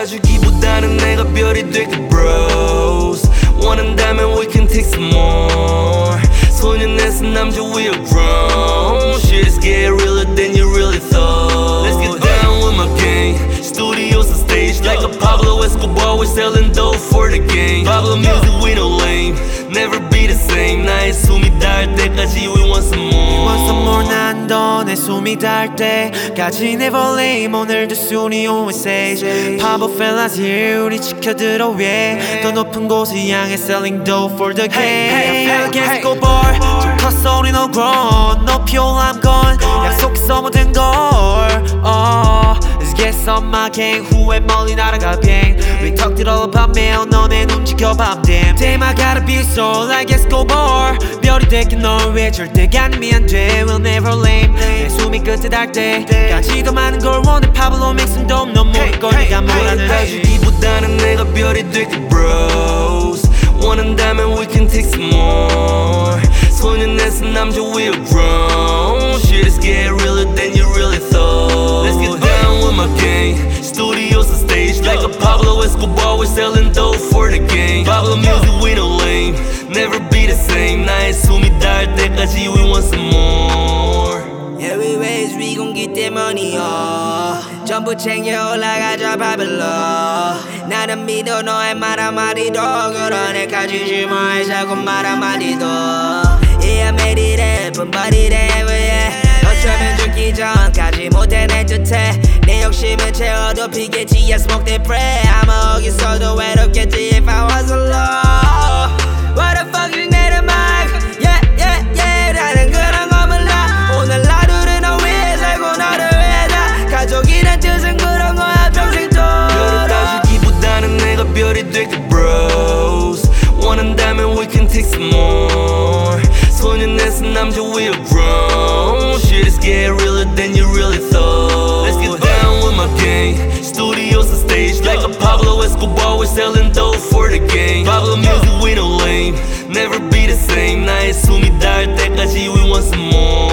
따주기보다는 내가 별이 될게 bros. 원한다면 we can take some more. 소년에서 남자 we are grown. Shit is get realer than you really thought. Let's get down with my gang. Studios and stage like a Pablo Escobar. We're selling dope for the game. Pablo music we no lame. Never be the same. 나의 숨이 닿을 때까지 we want some more. We want some more. 난 더 내 숨이 닿을 때까지 never lame. 오늘도 순위 always say Pablo fellas here. 우리 지켜들어 위에 더 높은 곳을 향해 selling dope for the game. Against go bar 좀 컸어 우리 no grown. 너 피올람 건 약속했어 모든 걸. Let's get some my gang. 후회 멀리 날아가 gang. We talked it all about mail. 너넨 움직여 밤 damn. Damn I gotta be so like Escobar. 별이 될게 널 위해 절대 가늠이 안 돼. We'll never lame. 내 숨이 끝에 닿을 때까지도 많은 걸 원해. Pablo make some dope. 너 모를 걸 네가 뭐라는 따주기보다는 내가 별이 될게 bros. 원한다면 we can take some more. 소년에서 남자 we are grown. Shit is get realer than you really thought. Let's get down with my gang. Studios and stage like a Pablo Escobar. We're selling dope for the game. Pablo music we no lame. Never be the same. 나의 숨이 닿을 때까지 we want some more. Everywhere we gon' get that money 전부 챙겨 올라가자 바벨로. 나는 믿어 너의 말 한마디도. 그런 애까지 말 자꾸 말 한마디도. Yeah I made it happen but it ain't yeah. 어쩌면 죽기 전까지 못해 내 뜻에 내 욕심을 채워도 피겠지. I smoke that pray. 아마 어디서도 외롭겠지 if I was alone. What the fuck you need a mic. Yeah yeah yeah. 나는 그런 거 몰라. 오늘 하루를 너 위해 살고 너를 위해 다. 가족이란 뜻은 그런 거야 평생도록. 별을 따주기보다는 내가 별이 될게 bros. 원한다면 we can take some more. 소년에서 남자 we are grown. Shit is get realer than you really thought. Let's get down with my gang. Studios and stage like a Pablo Escobar. We're selling dope for the game. Pablo music we no lame. Never be the same. 나의 숨이 닿을 때까지 we want some more.